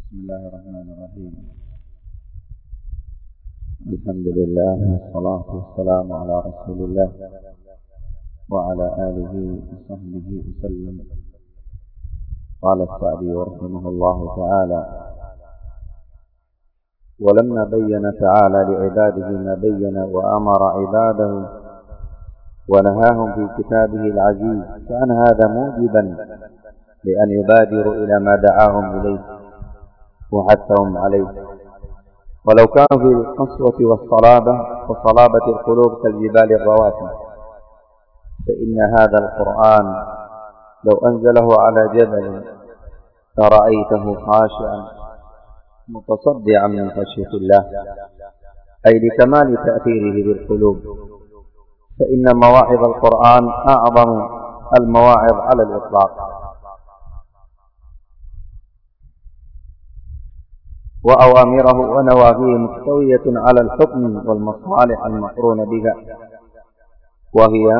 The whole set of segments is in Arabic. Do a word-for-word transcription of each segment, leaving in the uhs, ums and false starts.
بسم الله الرحمن الرحيم. الحمد لله والصلاة والسلام على رسول الله وعلى آله وصحبه وسلم. قال السعدي رحمه الله تعالى: ولما بين تعالى لعباده ما بين وأمر عباده ونهاهم في كتابه العزيز، كان هذا موجبا لأن يبادروا إلى ما دعاهم إليه وحثهم عليه. ولو كانوا في القسوة والصلابة وصلابة القلوب كالجبال الرواسي، فإن هذا القرآن لو أنزله على جبل لرأيته خاشعا متصدعا من خشية الله، أي لكمال تأثيره بالقلوب. فإن مواعظ القرآن أعظم المواعظ على الإطلاق، وأوامره ونواهيه مستوية على الحكم والمصالح المقرونة بها، وهي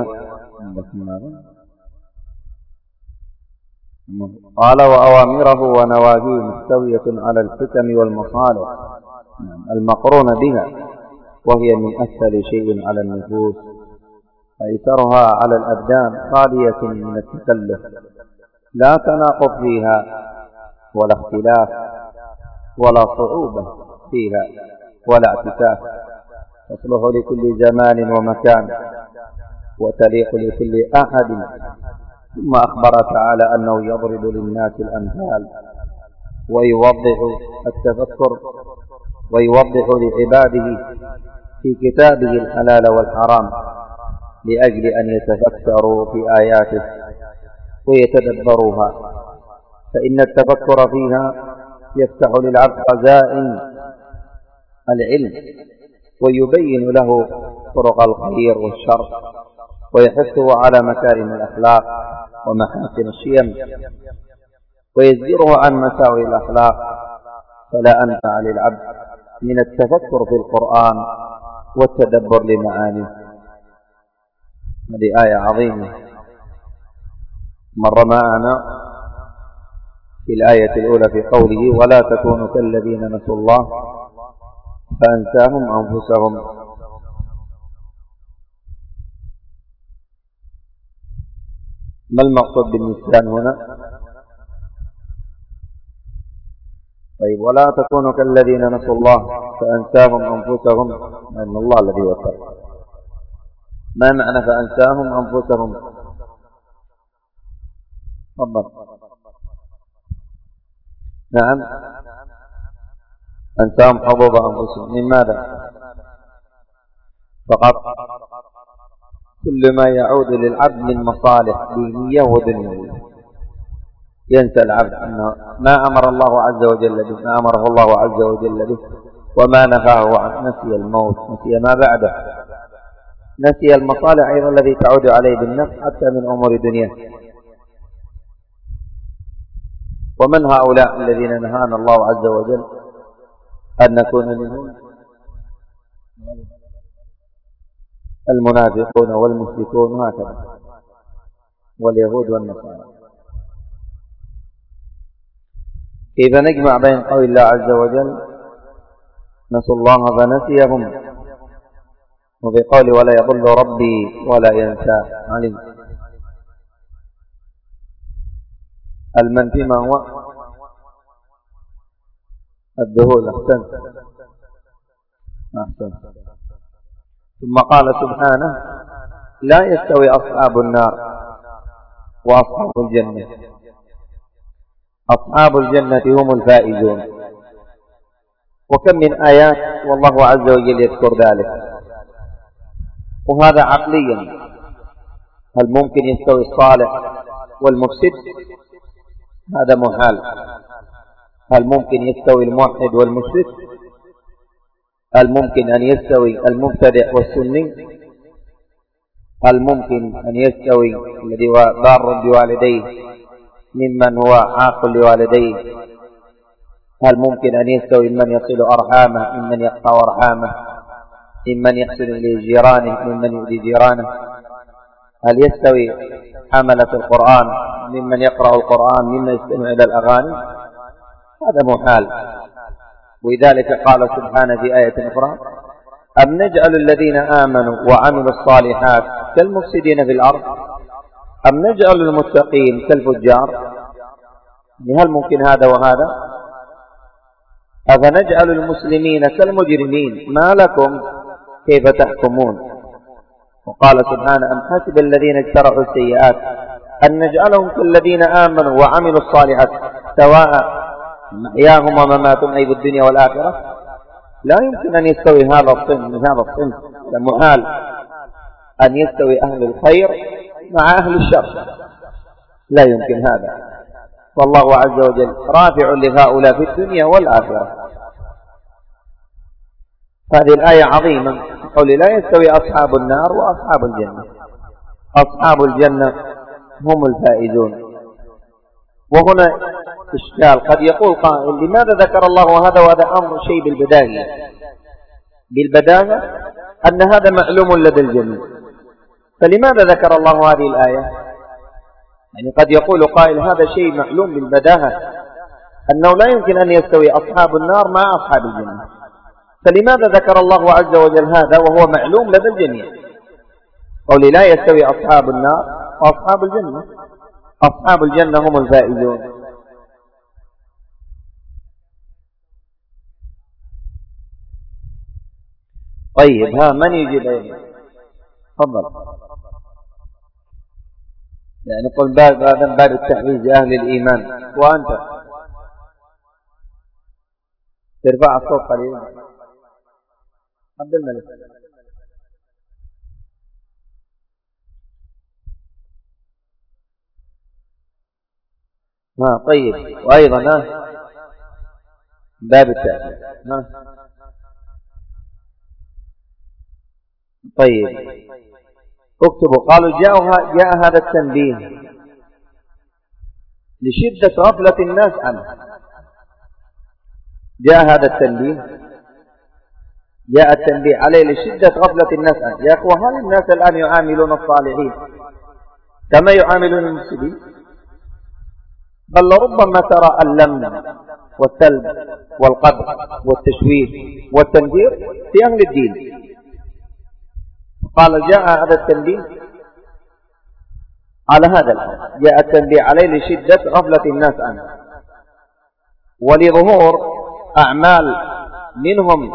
قال: وأوامره ونواهيه مستوية على الحكم والمصالح المقرونة بها، وهي من أسهل شيء على النفوس، أيسرها على الأبدان، خالية من التكلف، لا تناقض فيها ولا اختلاف ولا صعوبة فيها ولا اعتكاف، تصلح لكل زمان ومكان وتليق لكل أحد. ثم أخبر تعالى أنه يضرب للناس الأمثال ويوضح التفكر ويوضح لعباده في كتابه الحلال والحرام، لأجل أن يتفكروا في آياته ويتدبروها، فإن التفكر فيها يفتح للعبد خزائن العلم ويبين له طرق الخير والشر، ويحثه على مكارم الأخلاق ومحاسن الشيم، ويزجره عن مساوئ الأخلاق. فلا أنفع للعبد من التفكر في القرآن والتدبر لمعانيه. هذه آية عظيمة مر معنا في الآية الأولى في قوله: ولا تكونوا كالذين نسوا الله فأنساهم أنفسهم. ما المقصود بالنسيان هنا؟ طيب، ولا تكونوا كالذين نسوا الله فأنساهم أنفسهم، لأن الله الذي وفق. ما معنى فأنساهم أنفسهم؟ تفضل. نعم، أنساهم حظوظ أنفسهم. من ماذا؟ فقط كل ما يعود للعبد من مصالح دينية ودنيوية. ينسى العبد أنه ما أمر الله عز وجل به، ما أمره الله عز وجل به، وما نهاه عنه. نسي الموت، نسي ما بعده، نسي المصالح أيضا التي تعود عليه بالنفس حتى من أمور دنياه. ومن هؤلاء الذين نهانا الله عز وجل أن نكون منهم؟ المنافقون والمشركون وهكذا، واليهود والنصارى. كيف نجمع بين قول الله عز وجل نسوا الله فنسيهم وبقول ولا يضل ربي ولا ينسى علم؟ المنفي ما هو؟ الذهول. أحسن أحسن. ثم قال سبحانه: لا يستوي أصحاب النار وأصحاب الجنة، أصحاب الجنة هم الفائزون. وكم من آيات والله عز وجل يذكر ذلك، وهذا عقليا. هل ممكن يستوي الصالح والمفسد؟ هذا محال. هل ممكن يستوي الموحد والمشرك؟ هل ممكن أن يستوي المبتدع والسني؟ هل ممكن أن يستوي الذي هو بار بوالديه ممن هو عاق لوالديه؟ هل ممكن أن يستوي من يصل أرحامه ممن يقطع أرحامه، ممن يحسن إليه جيرانه ممن يؤذي جيرانه؟ هل يستوي حملة القرآن ممن يقرأ القرآن ممن يستمع إلى الأغاني؟ هذا محال. ولذلك قال سبحانه في آية أخرى: أم نجعل الذين آمنوا وعملوا الصالحات كالمفسدين في الأرض أم نجعل المتقين كالفجار. هل ممكن هذا وهذا؟ أفنجعل المسلمين كالمجرمين ما لكم كيف تحكمون. وقال سبحانه: أم حسب الذين اجترحوا السيئات أن نجعلهم كالذين آمنوا وعملوا الصالحات سواء محياهم ومماتهم أي بالدنيا والآخرة. لا يمكن أن يستوي هذا الصنف من هذا الصنف، محال أن يستوي أهل الخير مع أهل الشر، لا يمكن هذا. والله عز وجل رافع لهؤلاء في الدنيا والآخرة. هذه الآية عظيمة، قول لا يستوي أصحاب النار وأصحاب الجنة. أصحاب الجنة هم الفائزون. وهنا إشكال، قد يقول قائل: لماذا ذكر الله هذا وهذا أمر شيء بالبداهة؟ بالبداهة أن هذا معلوم لدى الجميع، فلماذا ذكر الله هذه الآية؟ يعني قد يقول قائل: هذا شيء معلوم بالبداهة أنه لا يمكن أن يستوي أصحاب النار مع أصحاب الجنة، فلماذا ذكر الله عز وجل هذا وهو معلوم لدى الجميع؟ قول لا يستوي أصحاب النار وأصحاب الجنة. أصحاب الجنة هم الفائزون. طيب، ها من يجيب أيضا؟ تفضل. يعني قل باب هذا باب التحفيز أهل الإيمان. وأنت ترفع الصوت قليلا. عبد الملك. ها طيب، وأيضا ها باب التحفيز. ها طيب، اكتبوا. قالوا جاء, جاء هذا التنبيه لشدة غفلة الناس عنه. جاء هذا التنبيه جاء التنبيه عليه لشدة غفلة الناس عنه. يا أخوة، هل الناس الآن يعاملون الصالحين كما يعاملون المفسدين؟ بل لربما ترى اللم والسلب والقدر والتشويه والتنذير في أهل الدين. قال جاء هذا التنبيه على هذا الأمر، جاء التنبيه عليه لشدة غفلة الناس عنه ولظهور أعمال منهم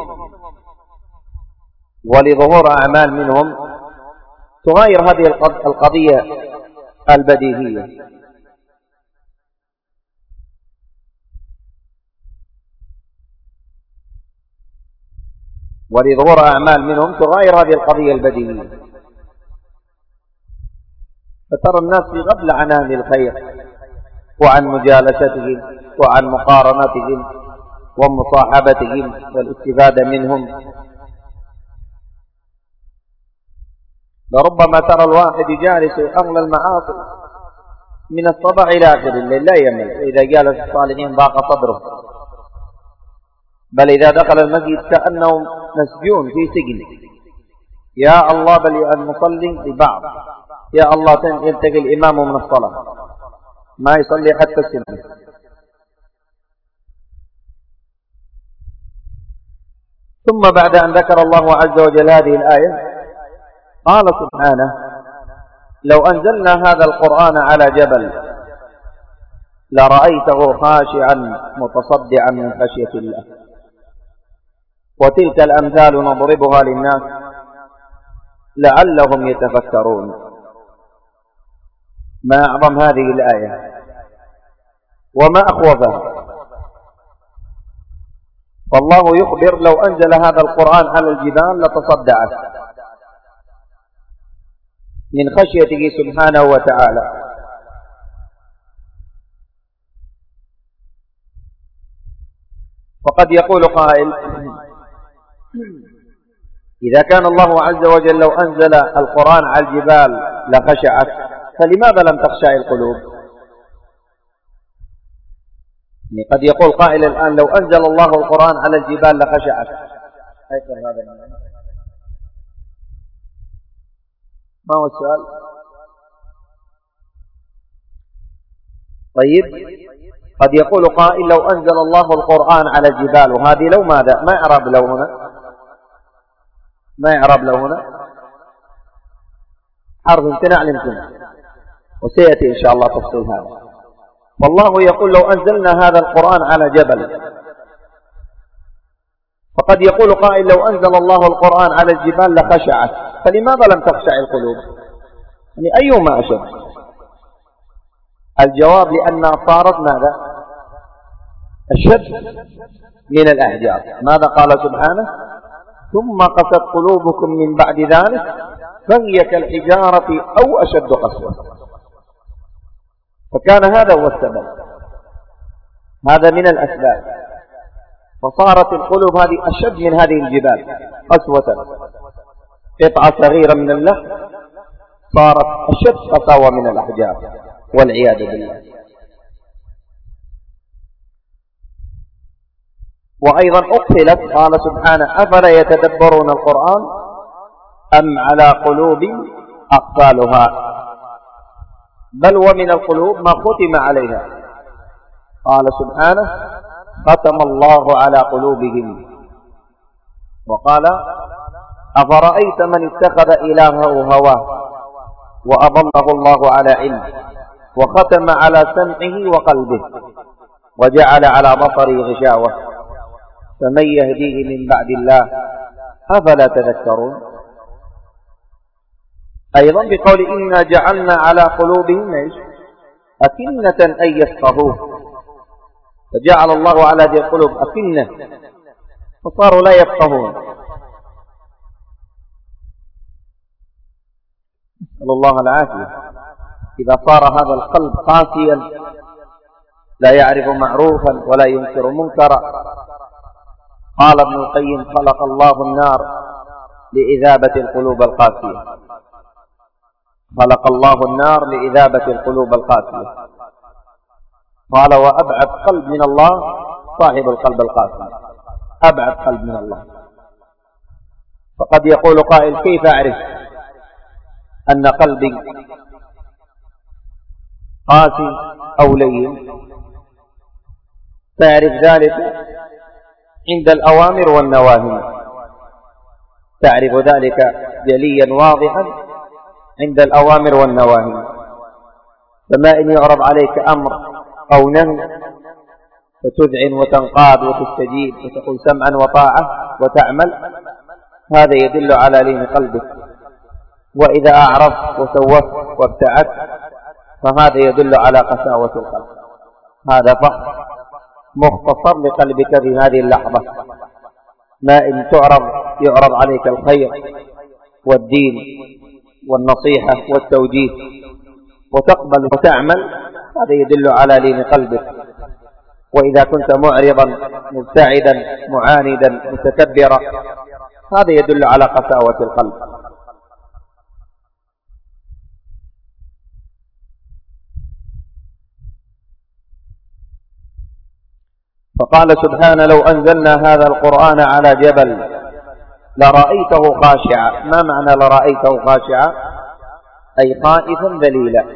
ولظهور أعمال منهم تغير هذه القضية البديهية. ولظهور أعمال منهم تغير هذه القضية البديهية، فترى الناس في غفلة عن أهل الخير وعن مجالستهم وعن مقارنتهم ومصاحبتهم والاستفادة منهم. لربما ترى الواحد جالس أغلى المعاصي من الصباح إلى آخر الليل لا يمل، إذا جالس الصالحين ضاق صدره، بل إذا دخل المسجد كأنهم مسجون في سجن. يا الله، بل أن نصلي لبعض، يا الله ينتقل الإمام من الصلاة ما يصلي حتى السنة. ثم بعد أن ذكر الله عز وجل هذه الآية قال سبحانه: لو أنزلنا هذا القرآن على جبل لرأيته خاشعا متصدعا من خشية الله وتلك الأمثال نضربها للناس لعلهم يتفكرون. ما أعظم هذه الآية وما أخوفها. فالله يخبر لو أنزل هذا القرآن على الجبال لتصدعت من خشيته سبحانه وتعالى. وقد يقول قائل: إذا كان الله عز وجل لو أنزل القرآن على الجبال لخشعت، فلماذا لم تخشع القلوب؟ يعني قد يقول قائل الآن: لو أنزل الله القرآن على الجبال لخشعت. أيضا هذا المعنى. ما هو السؤال؟ طيب، قد يقول قائل لو أنزل الله القرآن على الجبال، وهذه لو ماذا؟ ما إعراب لو هنا؟ ما إعراب لو هنا؟ حرف امتناع الامتناع، وسيأتي إن شاء الله تفصيل هذا. والله يقول لو أنزلنا هذا القرآن على جبل. فقد يقول قائل لو أنزل الله القرآن على الجبال لخشعت، فلماذا لم تخشع القلوب؟ يعني أيهما أشد؟ الجواب لأنها صارت ماذا؟ أشد من الأحجار. ماذا قال سبحانه؟ ثم قست قلوبكم من بعد ذلك فهي كالحجارة أو أشد قسوة. فكان هذا هو السبب، هذا من الأسباب، فصارت القلوب هذه أشد من هذه الجبال قسوة. قطعة صغيرة من اللحم صارت أشد قساوة من الأحجار والعياذ بالله. وأيضا أقفلت، قال سبحانه أفلا يتدبرون القرآن أم على قلوب أقفالها، بل ومن القلوب ما ختم عليها. قال سبحانه ختم الله على قلوبهم. وقال أفرأيت من اتخذ إلهه هواه وأضله الله على علم وختم على سمعه وقلبه وجعل على بصره غشاوة فمن يهديه من بعد الله أفلا تذكرون. أيضا بقول إنا جعلنا على قلوبهم أكنة أن يفقهوه، فجعل الله على ذي القلوب أكنة فصاروا لا يفقهون. نسأل الله العافية. إذا صار هذا القلب قاسيا لا يعرف معروفا ولا ينكر منكرا. قال ابن القيم خلق الله النار لإذابة القلوب القاسية، خلق الله النار لإذابة القلوب القاسية. قال وأبعد قلب من الله صاحب القلب القاسي، أبعد قلب من الله. فقد يقول قائل كيف أعرف أن قلبي قاسي أو لين؟ تعرف ذلك عند الأوامر والنواهي، تعرف ذلك جليا واضحا عند الأوامر والنواهي. فما إن يعرض عليك أمر أو نهي فتذعن وتنقاد وتستجيب وتقول سمعا وطاعة وتعمل، هذا يدل على لين قلبك. وإذا أعرضت وسوفت وابتعدت فهذا يدل على قساوة القلب. هذا فحص مختصر لقلبك في هذه اللحظة. ما إن تعرض يعرض عليك الخير والدين والنصيحة والتوجيه وتقبل وتعمل، هذا يدل على لين قلبك. وإذا كنت معرضا مبتعدا معاندا متكبرا، هذا يدل على قساوة القلب. فقال سبحانه لو أنزلنا هذا القرآن على جبل لرأيته خاشعا. ما معنى لرأيته خاشعا؟ أي خائفا ذليلا.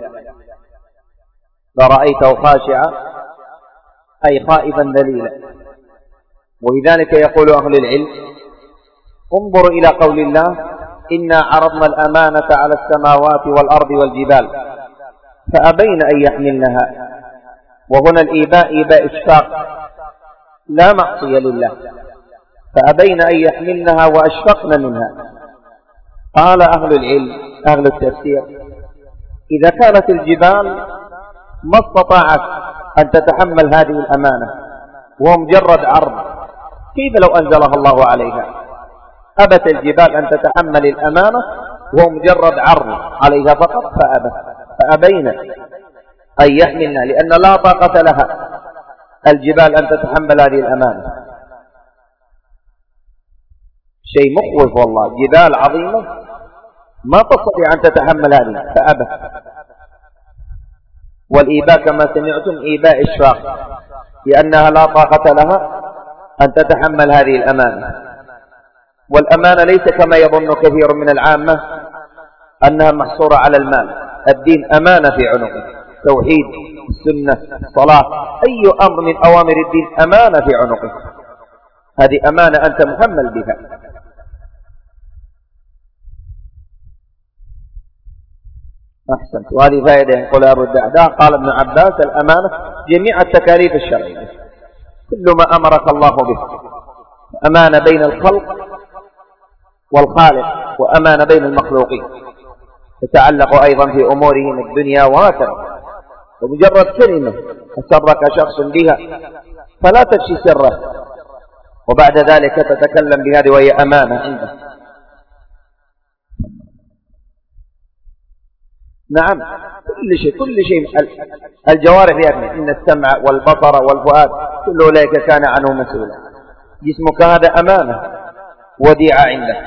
لرأيته خاشعا أي خائفا ذليلا. ولذلك يقول أهل العلم انظروا إلى قول الله إنا عرضنا الأمانة على السماوات والأرض والجبال فأبين أن يحملنها. وهنا الإيباء إيباء إشفاق، لا معصية لله، فأبين أن يحملنها وأشفقن منها. قال أهل العلم أهل التفسير إذا كانت الجبال ما استطاعت أن تتحمل هذه الأمانة وهو مجرد عرض، كيف لو أنزلها الله عليها؟ أبت الجبال أن تتحمل الأمانة وهو مجرد عرض عليها فقط، فأبت فأبين أن يحملنها لأن لا طاقة لها الجبال أن تتحمل هذه الأمانة. شيء مخوف والله، جبال عظيمة ما تستطيع أن تتحمل هذه فأبت. والإيباء كما سمعتم إيباء إشفاق، لأنها لا طاقة لها أن تتحمل هذه الأمانة. والأمانة ليس كما يظن كثير من العامة أنها محصورة على المال. الدين أمانة في عنقه، توحيد السنة، الصلاة، أي أمر من أوامر الدين أمانة في عنقك، هذه أمانة أنت محمل بها. أحسنت. وهذه فائدة يقول أبو الدعداء قال ابن عباس: الأمانة جميع التكاليف الشرعية، كل ما أمرك الله به، أمانة بين الخلق والخالق، وأمانة بين المخلوقين، تتعلق أيضا في أمورهم الدنيا وهكذا. ومجرد كلمة أسرك شخص بها فلا تفشي سره، وبعد ذلك تتكلم بهذه وهي أمانة عنده. نعم، كل شيء كل شيء الجوارح يعني إن السمع والبصر والفؤاد كل أولئك كان عنه مسؤولا. جسمك هذا أمانة وديعة عندك.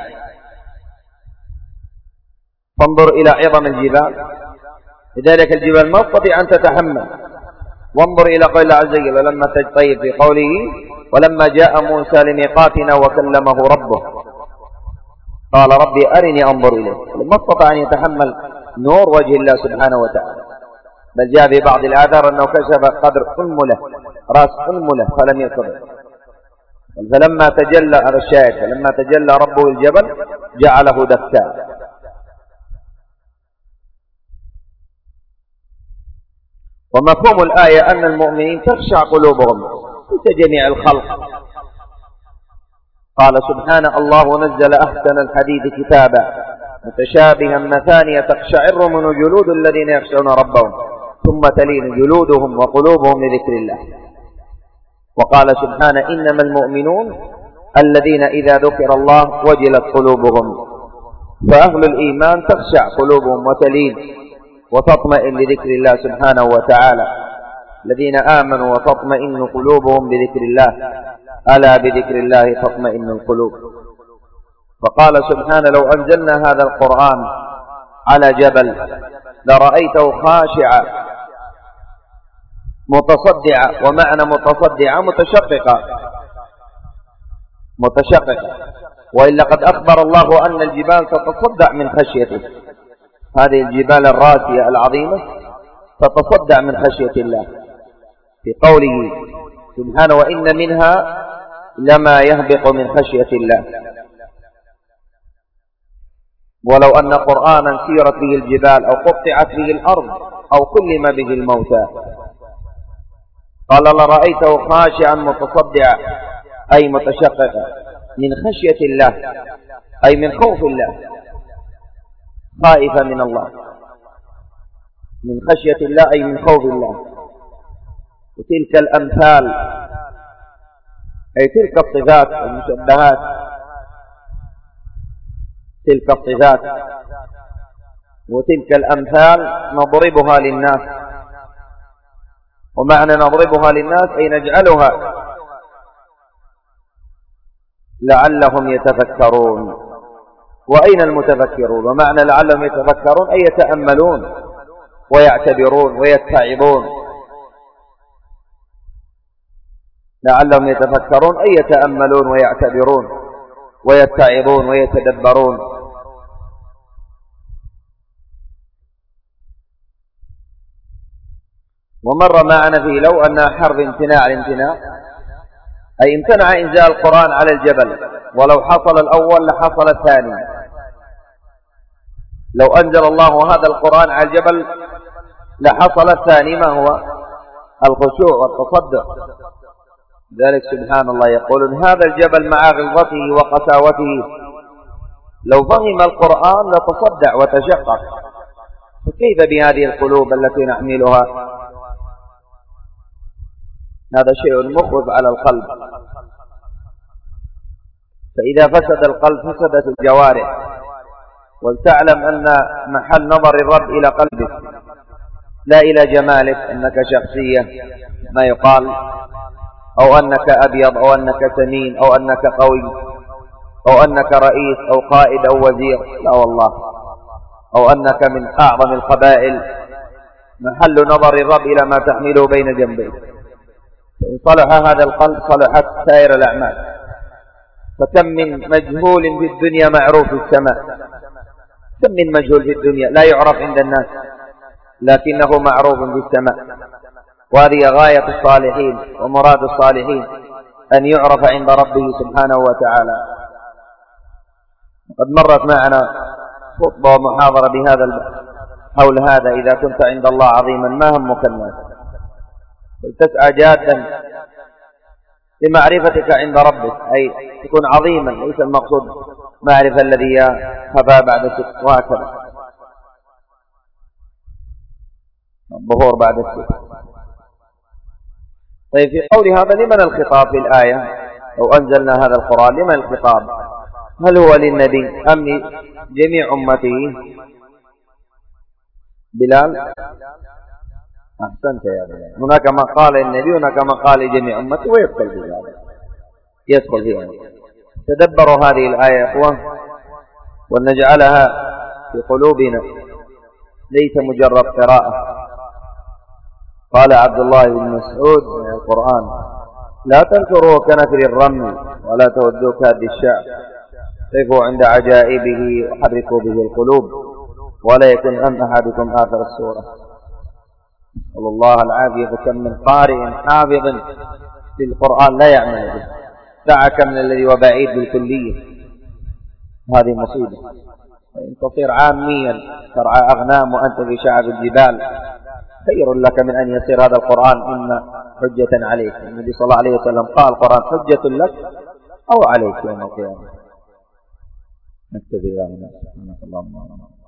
فانظر إلى عظم الجبال، لذلك الجبال ما تستطيع أن تتحمل. وانظر إلى قول الله عز وجل: ولما تجطيب في قوله: ولما جاء موسى لميقاتنا وكلمه ربه قال ربي أرني أنظر إليه. ما استطاع أن يتحمل نور وجه الله سبحانه وتعالى، بل جاء في بعض الآثار أنه كشف قدر أنملة، رأس أنملة، فلم يستطع. فلما تجلى، هذا الشاهد، فلما تجلى ربه الجبل جعله دكا. ومفهوم الآية أن المؤمنين تخشع قلوبهم ليس جميع الخلق. قال سبحانه: الله نزل أحسن الحديث كتابا متشابها مثانية تقشعر منه جلود الذين يخشون ربهم ثم تلين جلودهم وقلوبهم لذكر الله. وقال سبحانه: إنما المؤمنون الذين إذا ذكر الله وجلت قلوبهم. فأهل الإيمان تخشع قلوبهم وتلين وتطمئن لذكر الله سبحانه وتعالى. الذين آمنوا وتطمئن قلوبهم بذكر الله، ألا بذكر الله تطمئن القلوب. فقال سبحانه: لو أنزلنا هذا القرآن على جبل لرأيته خاشعا متصدعا. ومعنى متصدعا متشققا متشققا وإلا قد أخبر الله أن الجبال تتصدع من خشيته. هذه الجبال الراسية العظيمة تتصدع من خشية الله، في قوله سبحانه: وإن منها لما يهبط من خشية الله. ولو أن قرآنا سيرت به الجبال أو قطعت به الأرض أو كلم به الموتى. قال: لرأيته خاشعا متصدعا أي متشققا من خشية الله، أي من خوف الله، خائفا من الله، من خشية الله أي من خوف الله. وتلك الأمثال أي تلك الصفات المشبهات، تلك الصفات وتلك الأمثال نضربها للناس. ومعنى نضربها للناس أي نجعلها لعلهم يتفكرون. وأين المتفكرون؟ ومعنى لعلهم يتفكرون أي يتأملون ويعتبرون ويتعظون. لعلهم يتفكرون أي يتأملون ويعتبرون ويتعظون ويتدبرون. ومر معنا فيه لو أنها حرف امتناع الامتناع، أي امتنع إنزال القرآن على الجبل، ولو حصل الأول لحصل الثاني. لو أنزل الله هذا القرآن على الجبل لحصل الثاني، ما هو؟ الخشوع والتصدع. ذلك سبحان الله يقولون: هذا الجبل مع غلظته وقساوته لو فهم القرآن لتصدع وتشقق، فكيف بهذه القلوب التي نحملها؟ هذا شيء مخرج على القلب. فإذا فسد القلب فسدت الجوارح. ولتعلم أن محل نظر الرب إلى قلبك لا إلى جمالك، أنك شخصية ما يقال، أو أنك أبيض، أو أنك سمين، أو أنك قوي، أو أنك رئيس أو قائد أو وزير، لا والله، أو أنك من أعظم القبائل. محل نظر الرب إلى ما تحمله بين جنبيه. فإن صلح هذا القلب صلحت سائر الأعمال. فكم من مجهول في الدنيا معروف في السماء. كم من مجهول في الدنيا لا يعرف عند الناس لكنه معروف في السماء. وهذه غاية الصالحين ومراد الصالحين أن يعرف عند ربه سبحانه وتعالى. قد مرت معنا خطبة ومحاضرة بهذا حول هذا: إذا كنت عند الله عظيما ما همك الناس، فلتسعى جادا لمعرفتك عند ربك، أي تكون عظيما، ليس المقصود معرفة الذي خفى بعد ست، وهكذا الظهور بعد الست. طيب في قول هذا لمن الخطاب في الآية؟ لو أنزلنا هذا القرآن لمن الخطاب؟ هل هو للنبي أم لجميع أمته؟ بلال أحسنت يا بلال، هناك ما قال النبي هناك ما قال لجميع أمته، ويدخل بلال يدخل فيها. تدبروا هذه الآية يا إخوان ونجعلها في قلوبنا ليس مجرد قراءة. قال عبد الله بن مسعود من القرآن: لا تنفروا كنفر الرمل ولا تودوا كاد الشعب، قفوا عند عجائبه وحركوا به القلوب ولا يكن أم أحدكم آخر السورة. نسأل الله العافية. فكم من قارئ حافظ في القرآن لا يعمل به، دعك من الذي وبعيد بالكلية. هذه مصيبة. إن تصير عاميا ترعى أغنام وأنت في شعب الجبال خير لك من أن يصير هذا القرآن إما حجة عليك. النبي صلى الله عليه وسلم قال: القرآن حجة لك أو عليك يوم القيامة. نكتفي إلى هنا. سبحانك اللهم وبحمدك.